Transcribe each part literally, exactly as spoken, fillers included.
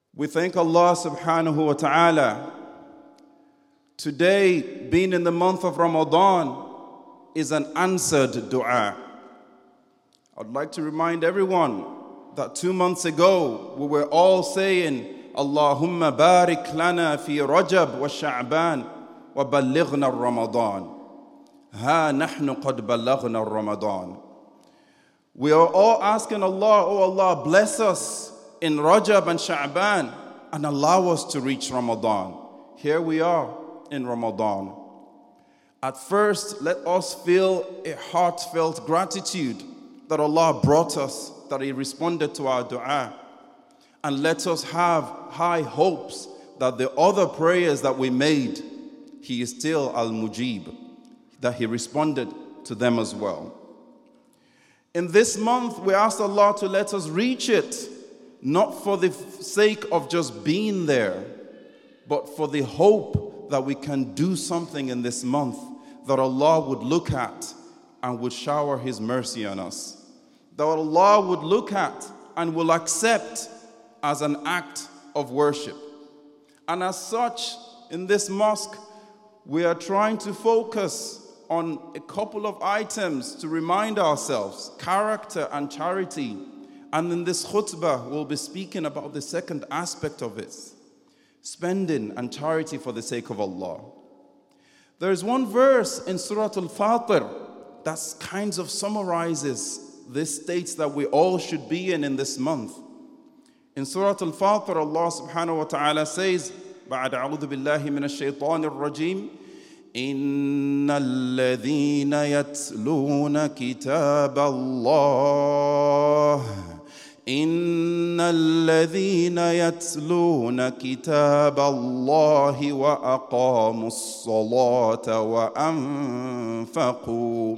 We thank Allah subhanahu wa ta'ala. Today, being in the month of Ramadan, is an answered dua. I'd like to remind everyone that two months ago, we were all saying, Allahumma barik lana fi Rajab wa Sha'ban wa ballighna Ramadan. Ha nahnu qad ballaghna Ramadan. We are all asking Allah, oh Allah, bless us in Rajab and Sha'ban and allow us to reach Ramadan. Here we are in Ramadan. At first, let us feel a heartfelt gratitude that Allah brought us, that He responded to our dua. And let us have high hopes that the other prayers that we made, He is still Al-Mujib, that He responded to them as well. In this month, we ask Allah to let us reach it, not for the sake of just being there, but for the hope that we can do something in this month that Allah would look at and would shower His mercy on us. That Allah would look at and will accept as an act of worship. And as such, in this mosque, we are trying to focus on a couple of items to remind ourselves, character and charity. And in this khutbah, we'll be speaking about the second aspect of it, spending and charity for the sake of Allah. There is one verse in Surah Al-Fatir that kind of summarizes this state that we all should be in in this month. In Surah Al-Fatir, Allah subhanahu wa ta'ala says, بعد أعوذ بالله من الشيطان الرجيم إن الذين يتلون كتاب الله إن الذين يتلون كتاب الله وأقاموا الصلاة وأنفقوا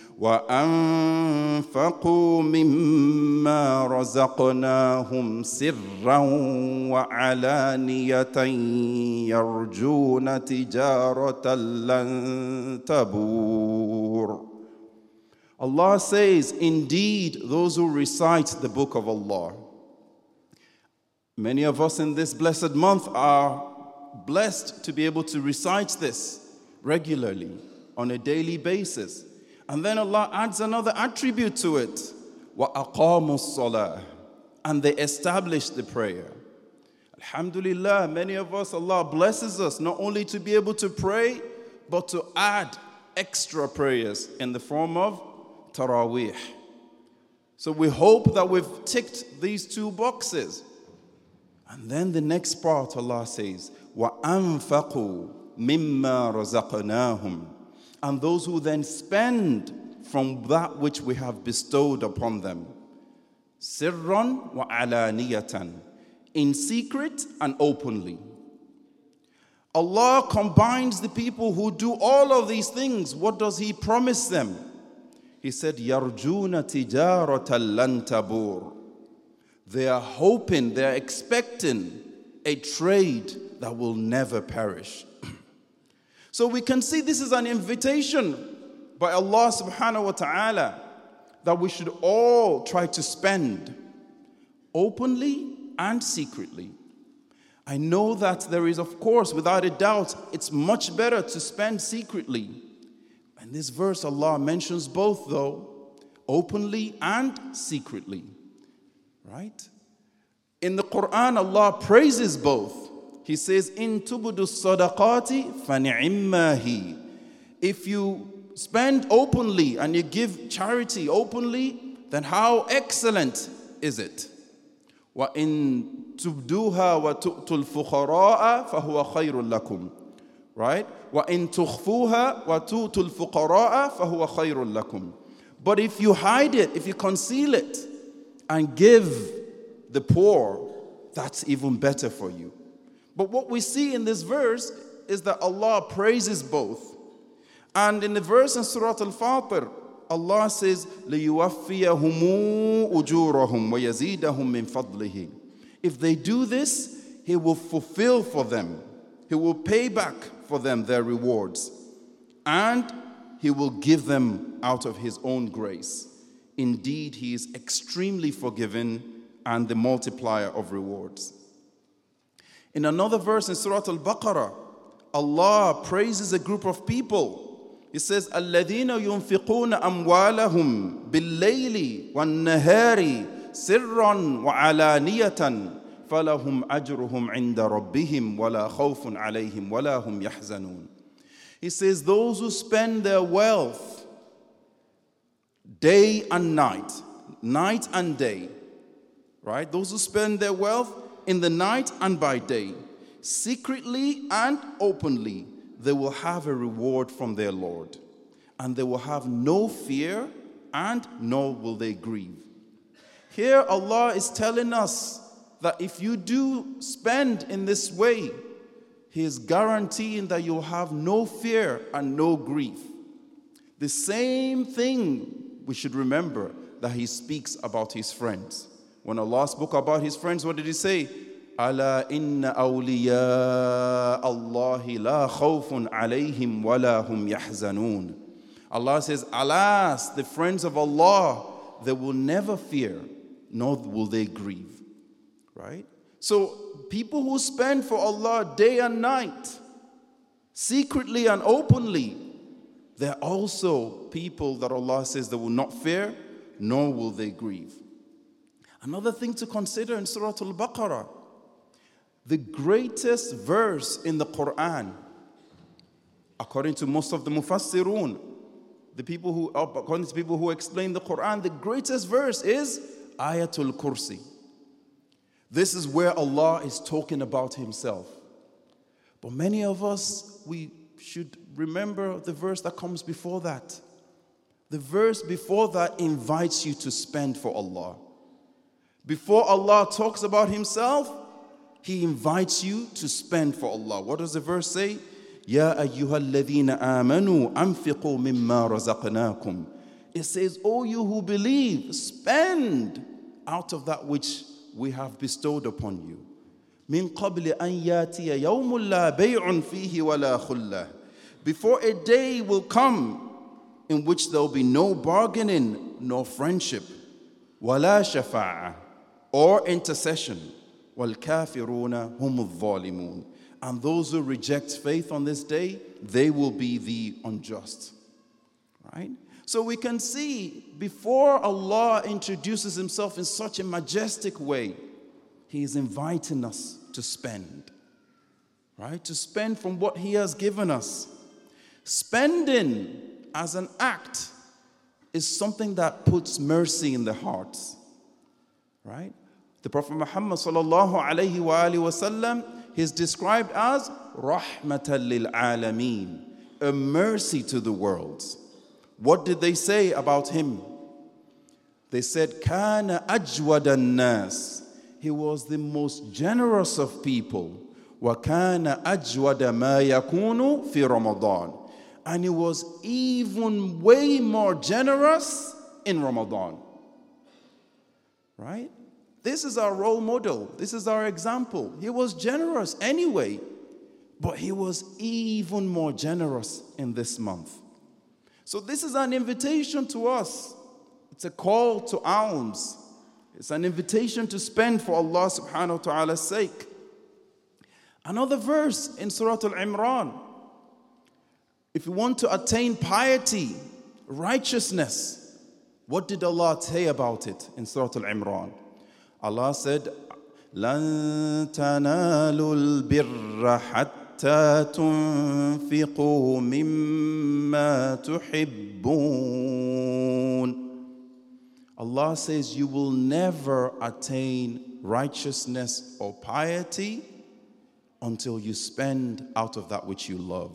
وأنفقوا مما رزقناهم سرا وعلانية يرجون تجارة لن تبور. Allah says, indeed, those who recite the book of Allah. Many of us in this blessed month are blessed to be able to recite this regularly on a daily basis. And then Allah adds another attribute to it. وَأَقَامُوا الصَّلَاةِ. And they establish the prayer. Alhamdulillah, many of us, Allah blesses us not only to be able to pray, but to add extra prayers in the form of Taraweeh. So we hope that we've ticked these two boxes. And then the next part, Allah says, وَأَنفَقُوا مِمَّا رَزَقْنَاهُمْ. And those who then spend from that which we have bestowed upon them. Sirran wa alaniyatan. In secret and openly. Allah combines the people who do all of these things. What does He promise them? He said, Yarjuna tijaratan lan tabur. They are hoping, they are expecting a trade that will never perish. So we can see this is an invitation by Allah subhanahu wa ta'ala that we should all try to spend openly and secretly. I know that there is, of course, without a doubt, it's much better to spend secretly. In this verse, Allah mentions both, though, openly and secretly. Right? In the Quran, Allah praises both. He says, "In tubudu sadaqati fani'immahi." If you spend openly and you give charity openly, then how excellent is it? Wa in tubduha wa tu'tul fuqara'a fahuwa khayrun lakum. Right? Wa in tukhfuha wa tu'tul fuqara'a fahuwa khayrun lakum. But if you hide it, if you conceal it and give the poor, that's even better for you. But what we see in this verse is that Allah praises both. And in the verse in Surah Al-Fatir, Allah says, لِيُوَفِّيَهُمُ أُجُورَهُمْ وَيَزِيدَهُمْ مِنْ فَضْلِهِ. If they do this, He will fulfill for them. He will pay back for them their rewards. And He will give them out of His own grace. Indeed, He is extremely forgiving and the multiplier of rewards. In another verse in Surah Al-Baqarah, Allah praises a group of people. He says, الَّذِينَ يُنْفِقُونَ أَمْوَالَهُمْ بِاللَّيْلِ وَالنَّهَارِ سِرًّا وَعَلَانِيَةً فَلَهُمْ أَجْرُهُمْ عِنْدَ رَبِّهِمْ وَلَا خَوْفٌ عَلَيْهِمْ وَلَا هُمْ يَحْزَنُونَ. He says, those who spend their wealth day and night, night and day, right? Those who spend their wealth in the night and by day, secretly and openly, they will have a reward from their Lord. And they will have no fear, and nor will they grieve. Here Allah is telling us that if you do spend in this way, He is guaranteeing that you'll have no fear and no grief. The same thing we should remember that He speaks about His friends. When Allah spoke about His friends, what did He say? أَلَا إِنَّ أَوْلِيَاءَ اللَّهِ لَا خَوْفٌ عَلَيْهِمْ وَلَا هُمْ يَحْزَنُونَ. Allah says, alas, the friends of Allah, they will never fear, nor will they grieve. Right? So, people who spend for Allah day and night, secretly and openly, they're also people that Allah says they will not fear, nor will they grieve. Another thing to consider in Surah Al-Baqarah, the greatest verse in the Quran, according to most of the Mufassirun, the people who, according to people who explain the Quran, the greatest verse is Ayatul Kursi. This is where Allah is talking about Himself. But many of us, we should remember the verse that comes before that. The verse before that invites you to spend for Allah. Before Allah talks about Himself, He invites you to spend for Allah. What does the verse say? Ya ayyuhalladhina amanu anfiqu mimma razaqnakum. It says, O you who believe, spend out of that which we have bestowed upon you. Min qabli an yatiya yawmun la bay'un fihi wa la khullah. Before a day will come in which there will be no bargaining, nor friendship, wala shafa'a, or intercession. وَالْكَافِرُونَ هُمُ الظَّالِمُونَ. And those who reject faith on this day, they will be the unjust. Right? So we can see, before Allah introduces Himself in such a majestic way, He is inviting us to spend. Right? To spend from what He has given us. Spending as an act is something that puts mercy in the hearts. Right? The Prophet Muhammad sallallahu alayhi wa alihi wa sallam is described as rahmatan lil alameen, a mercy to the worlds. What did they say about him? They said, kana ajwadan nas. He was the most generous of people. Wa kana ajwada ma yakunu fi Ramadan. And he was even way more generous in Ramadan. Right? This is our role model. This is our example. He was generous anyway, but he was even more generous in this month. So this is an invitation to us. It's a call to alms. It's an invitation to spend for Allah subhanahu wa ta'ala's sake. Another verse in Surah Al-Imran. If you want to attain piety, righteousness, what did Allah say about it in Surah Al-Imran? Allah said, لَن تَنَالُوا الْبِرَّ حَتَّى تُنْفِقُوا مِمَّا تُحِبُّونَ. Allah says you will never attain righteousness or piety until you spend out of that which you love.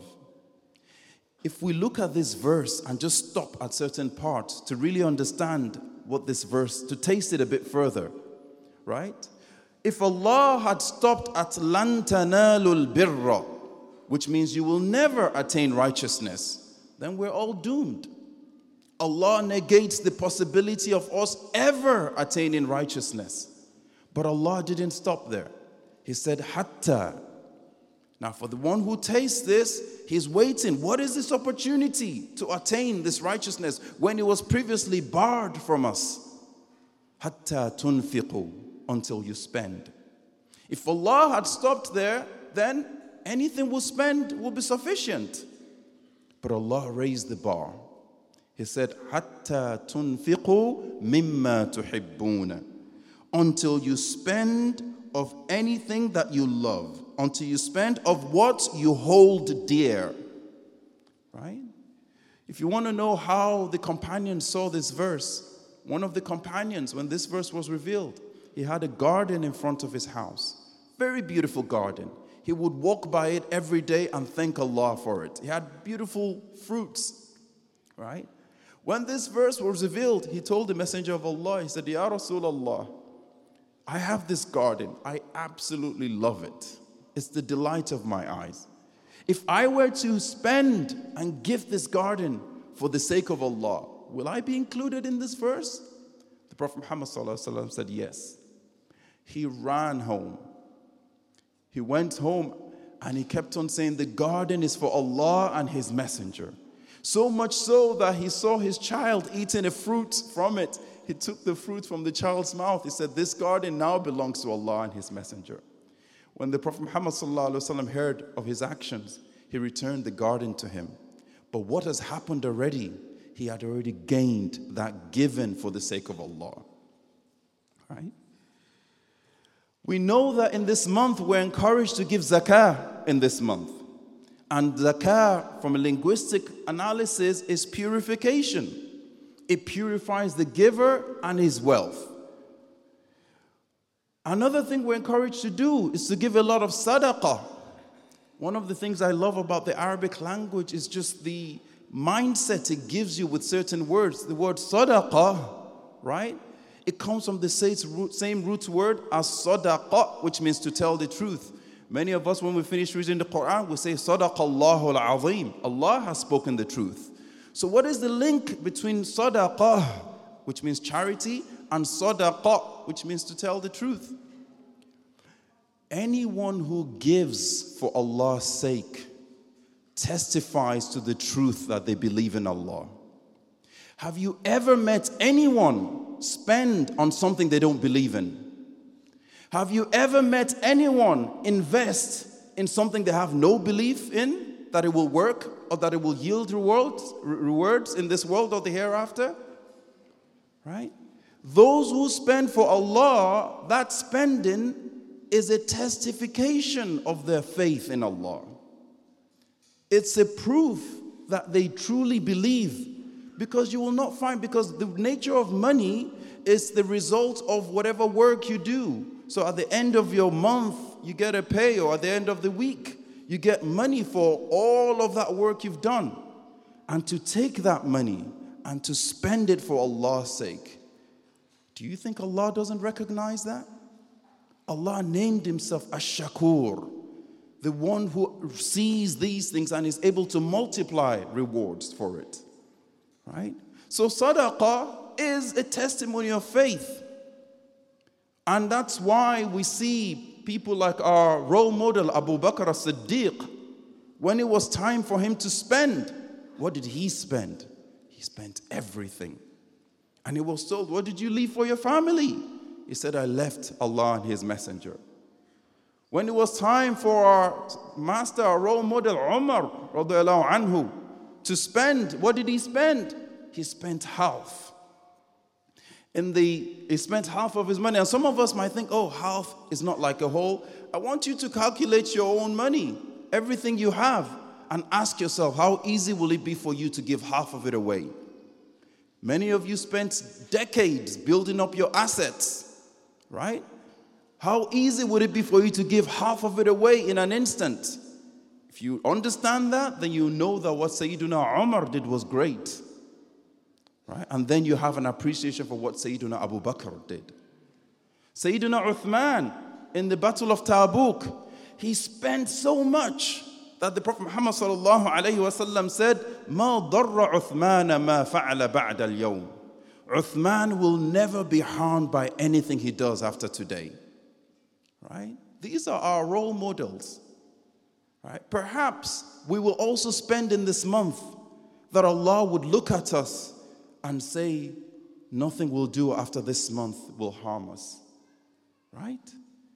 If we look at this verse and just stop at certain parts to really understand what this verse, to taste it a bit further, right? If Allah had stopped at lan tanalul birra, which means you will never attain righteousness, then we're all doomed. Allah negates the possibility of us ever attaining righteousness. But Allah didn't stop there. He said, hatta. Now for the one who tastes this, he's waiting. What is this opportunity to attain this righteousness when it was previously barred from us? Hatta tunfiqu, until you spend. If Allah had stopped there, then anything we spend will be sufficient. But Allah raised the bar. He said, "Hatta tunfiqu mimma tuhibbuna," until you spend of anything that you love, until you spend of what you hold dear. Right? If you want to know how the companions saw this verse, one of the companions, when this verse was revealed, he had a garden in front of his house. Very beautiful garden. He would walk by it every day and thank Allah for it. He had beautiful fruits. Right? When this verse was revealed, he told the Messenger of Allah, he said, "Ya Rasulullah, I have this garden. I absolutely love it. It's the delight of my eyes. If I were to spend and give this garden for the sake of Allah, will I be included in this verse?" The Prophet Muhammad ﷺ said yes. He ran home. He went home and he kept on saying, "The garden is for Allah and His Messenger." So much so that he saw his child eating a fruit from it. He took the fruit from the child's mouth. He said, "This garden now belongs to Allah and His Messenger." When the Prophet Muhammad ﷺ heard of his actions, he returned the garden to him. But what has happened already? He had already gained that given for the sake of Allah. Right? We know that in this month we're encouraged to give zakah in this month. And zakah, from a linguistic analysis, is purification. It purifies the giver and his wealth. Another thing we're encouraged to do is to give a lot of sadaqah. One of the things I love about the Arabic language is just the mindset it gives you with certain words. The word sadaqah, right? It comes from the same root word as sadaqah, which means to tell the truth. Many of us, when we finish reading the Quran, we say, "Sadaqallahu al-azim." Allah has spoken the truth. So what is the link between sadaqah, which means charity, and sadaqah, which means to tell the truth? Anyone who gives for Allah's sake testifies to the truth that they believe in Allah. Have you ever met anyone spend on something they don't believe in? Have you ever met anyone invest in something they have no belief in, that it will work or that it will yield rewards, rewards in this world or the hereafter? Right? Those who spend for Allah, that spending is a testification of their faith in Allah. It's a proof that they truly believe, because you will not find, because the nature of money is the result of whatever work you do. So at the end of your month, you get a pay, or at the end of the week, you get money for all of that work you've done. And to take that money and to spend it for Allah's sake, do you think Allah doesn't recognize that? Allah named Himself Ash-Shakur, the one who sees these things and is able to multiply rewards for it. Right? So sadaqah is a testimony of faith. And that's why we see people like our role model, Abu Bakr as-Siddiq. When it was time for him to spend, what did he spend? He spent everything. And he was told, "What did you leave for your family?" He said, "I left Allah and His Messenger." When it was time for our master, our role model, Umar radiallahu anhu, to spend, what did he spend? He spent half. In the, he spent half of his money. And some of us might think, oh, half is not like a whole. I want you to calculate your own money, everything you have, and ask yourself, how easy will it be for you to give half of it away? Many of you spent decades building up your assets, right? How easy would it be for you to give half of it away in an instant? If you understand that, then you know that what Sayyiduna Umar did was great. Right? And then you have an appreciation for what Sayyiduna Abu Bakr did. Sayyiduna Uthman, in the Battle of Tabuk, he spent so much that the Prophet Muhammad sallallahu alayhi wa sallam said, "Ma darra Uthman ma fa'ala ba'da al-yawm." Uthman will never be harmed by anything he does after today. Right? These are our role models. Right? Perhaps we will also spend in this month that Allah would look at us and say, nothing we'll do after this month will harm us. Right?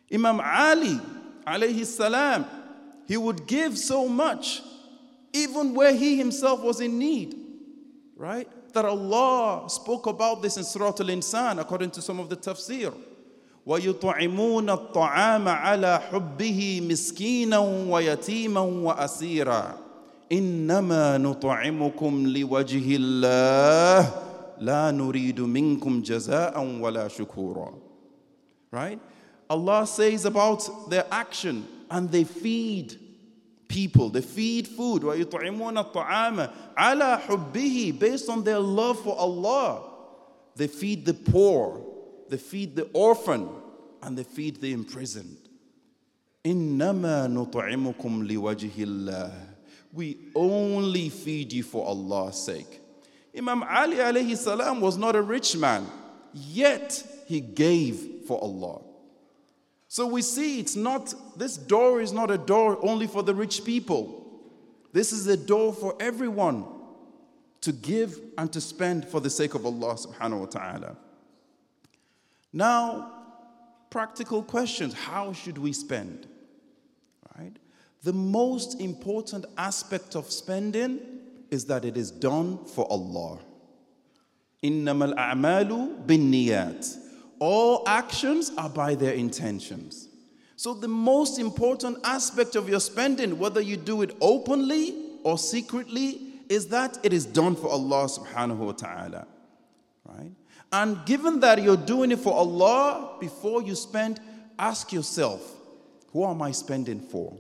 Imam Ali, alayhi salam, he would give so much, even where he himself was in need, right? That Allah spoke about this in Surah Al-Insan, according to some of the tafsir. وَيُطْعِمُونَ الطَّعَامَ عَلَى حُبِّهِ مِسْكِينًا وَيَتِيمًا وَأَسِيرًا إِنَّمَا نُطْعِمُكُمْ لِوَجْهِ اللَّهِ لَا نُرِيدُ مِنْكُمْ جَزَاءً وَلَا شُكُورًا. Right? Allah says about their action, and they feed people, they feed food. وَيُطْعِمُونَ الطَّعَامَ عَلَى حُبِّهِ, based on their love for Allah. They feed the poor, they feed the orphan, and they feed the imprisoned. إِنَّمَا نُطْعِمُكُمْ لِوَجْهِ اللَّهِ. We only feed you for Allah's sake. Imam Ali alayhi salam was not a rich man, yet he gave for Allah. So we see it's not, this door is not a door only for the rich people. This is a door for everyone to give and to spend for the sake of Allah subhanahu wa ta'ala. Now, practical questions. How should we spend? Right? The most important aspect of spending is that it is done for Allah. إِنَّمَا الْأَعْمَالُ بِالنِّيَّاتِ. All actions are by their intentions. So the most important aspect of your spending, whether you do it openly or secretly, is that it is done for Allah subhanahu wa ta'ala. Right? And given that you're doing it for Allah, before you spend, ask yourself, who am I spending for?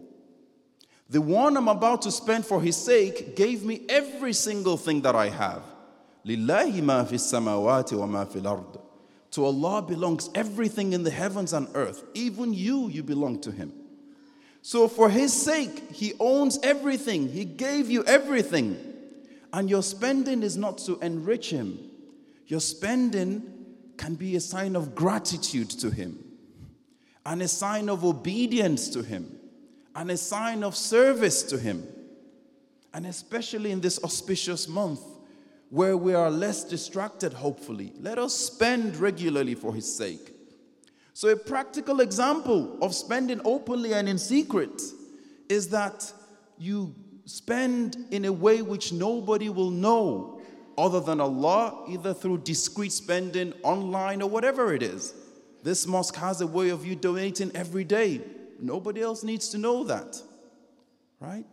The one I'm about to spend for his sake gave me every single thing that I have. لِلَّهِ مَا فِي السَّمَاوَاتِ وَمَا فِي الْأَرْضِ. To Allah belongs everything in the heavens and earth. Even you, you belong to him. So for his sake, he owns everything. He gave you everything. And your spending is not to enrich him. Your spending can be a sign of gratitude to him, and a sign of obedience to him, and a sign of service to him. And especially in this auspicious month, where we are less distracted, hopefully, let us spend regularly for his sake. So a practical example of spending openly and in secret is that you spend in a way which nobody will know other than Allah, either through discreet spending, online, or whatever it is. This mosque has a way of you donating every day. Nobody else needs to know that, right?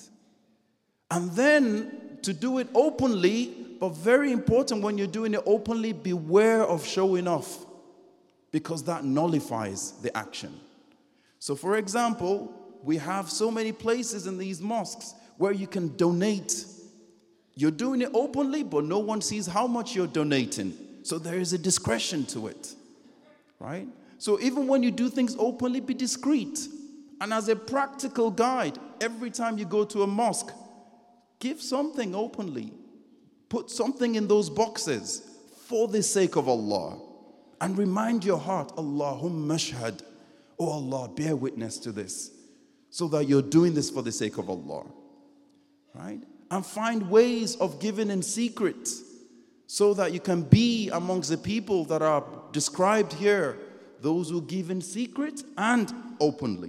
And then to do it openly, but very important when you're doing it openly, beware of showing off, because that nullifies the action. So for example, we have so many places in these mosques where you can donate. You're doing it openly, but no one sees how much you're donating. So there is a discretion to it, right? So even when you do things openly, be discreet. And as a practical guide, every time you go to a mosque, give something openly. Put something in those boxes for the sake of Allah. And remind your heart, Allahumma shahad. Oh Allah, bear witness to this. So that you're doing this for the sake of Allah. Right? And find ways of giving in secret, so that you can be amongst the people that are described here, those who give in secret and openly.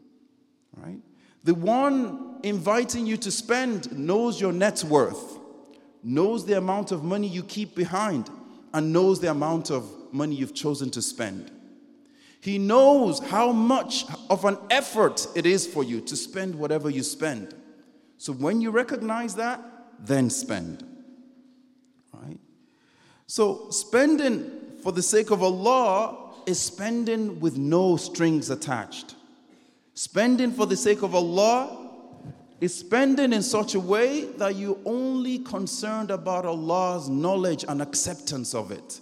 Right? The one inviting you to spend knows your net worth, knows the amount of money you keep behind, and knows the amount of money you've chosen to spend. He knows how much of an effort it is for you to spend whatever you spend. So when you recognize that, then spend. Right? So spending for the sake of Allah is spending with no strings attached. Spending for the sake of Allah is spending in such a way that you're only concerned about Allah's knowledge and acceptance of it.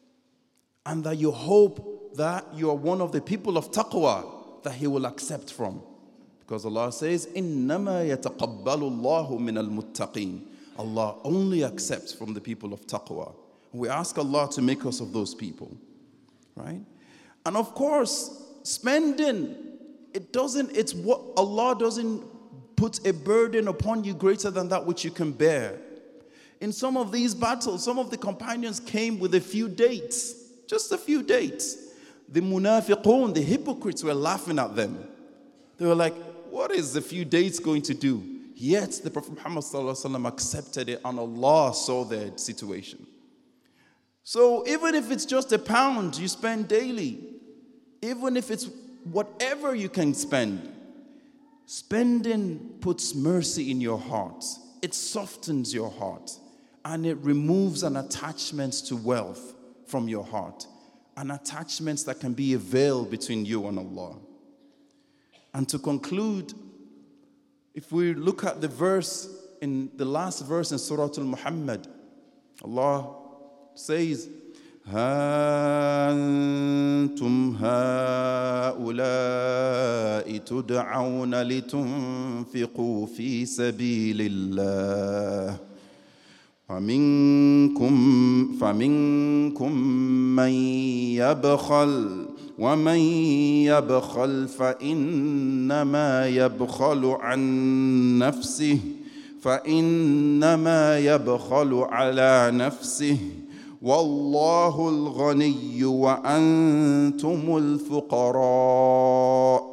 And that you hope that you are one of the people of taqwa that he will accept from. Because Allah says, إِنَّمَا يَتَقَبَّلُ اللَّهُ مِنَ الْمُتَّقِينَ. Allah only accepts from the people of taqwa. We ask Allah to make us of those people. Right? And of course, spending, it doesn't, it's what Allah doesn't put a burden upon you greater than that which you can bear. In some of these battles, some of the companions came with a few dates, just a few dates. The munafiqun, the hypocrites, were laughing at them. They were like, what is a few days going to do? Yet the Prophet Muhammad sallallahu alaihi wasallam accepted it, and Allah saw their situation. So even if it's just a pound you spend daily, even if it's whatever you can spend, spending puts mercy in your heart. It softens your heart, and it removes an attachment to wealth from your heart, an attachment that can be a veil between you and Allah. And to conclude, if we look at the verse, in the last verse in Surah Al-Muhammad, Allah says, ها أنتم هؤلاء تدعون لتنفقوا في سبيل الله فمنكم فمنكم من يبخل ومن يبخل فإنما يبخل عن نفسه فإنما يبخل على نفسه والله الغني وأنتم الفقراء.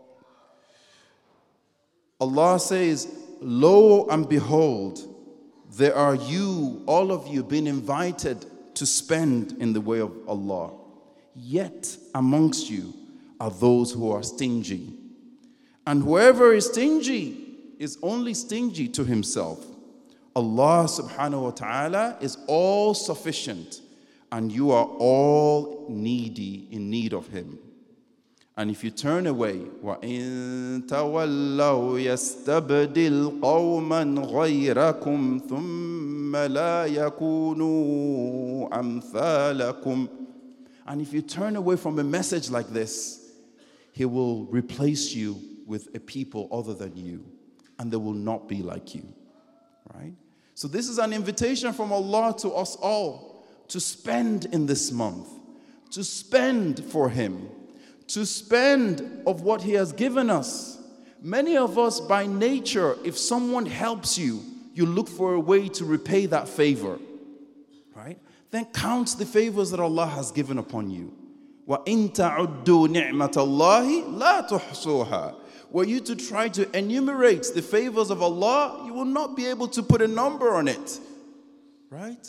Allah says, lo and behold, there are you, all of you, being invited to spend in the way of Allah. Yet amongst you are those who are stingy. And whoever is stingy is only stingy to himself. Allah subhanahu wa ta'ala is all sufficient, and you are all needy, in need of Him. And if you turn away, وَإِن تَوَلَّوْا يَسْتَبْدِلْ قَوْمًا غَيْرَكُمْ ثُمَّ لَا يَكُونُوا أَمْثَالَكُمْ. And if you turn away from a message like this, He will replace you with a people other than you, and they will not be like you. Right? So this is an invitation from Allah to us all to spend in this month, to spend for Him, to spend of what He has given us. Many of us by nature, if someone helps you, you look for a way to repay that favor. Right? Then count the favors that Allah has given upon you. وَإِن تَعُدُّوا نِعْمَةَ اللَّهِ لَا تُحْصُوهَا. Were you to try to enumerate the favors of Allah, you will not be able to put a number on it. Right?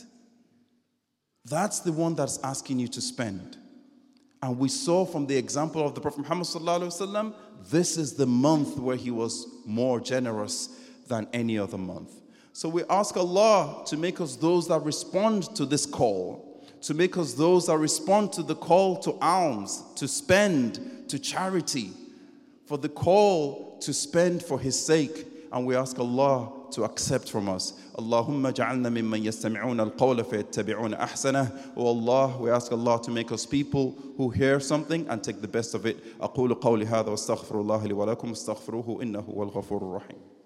That's the one that's asking you to spend. And we saw from the example of the Prophet Muhammad sallallahu alaihi wasallam, this is the month where he was more generous than any other month. So we ask Allah to make us those that respond to this call, to make us those that respond to the call to alms, to spend, to charity, for the call to spend for His sake. And we ask Allah to accept from us. Allahumma ja'alna mimman yastami'una al-qawla fayattabi'una ahsanah. Oh Allah, we ask Allah to make us people who hear something and take the best of it. أقول قولي هذا واستغفر الله لي ولكم استغفروه إنه هو الغفور الرحيم.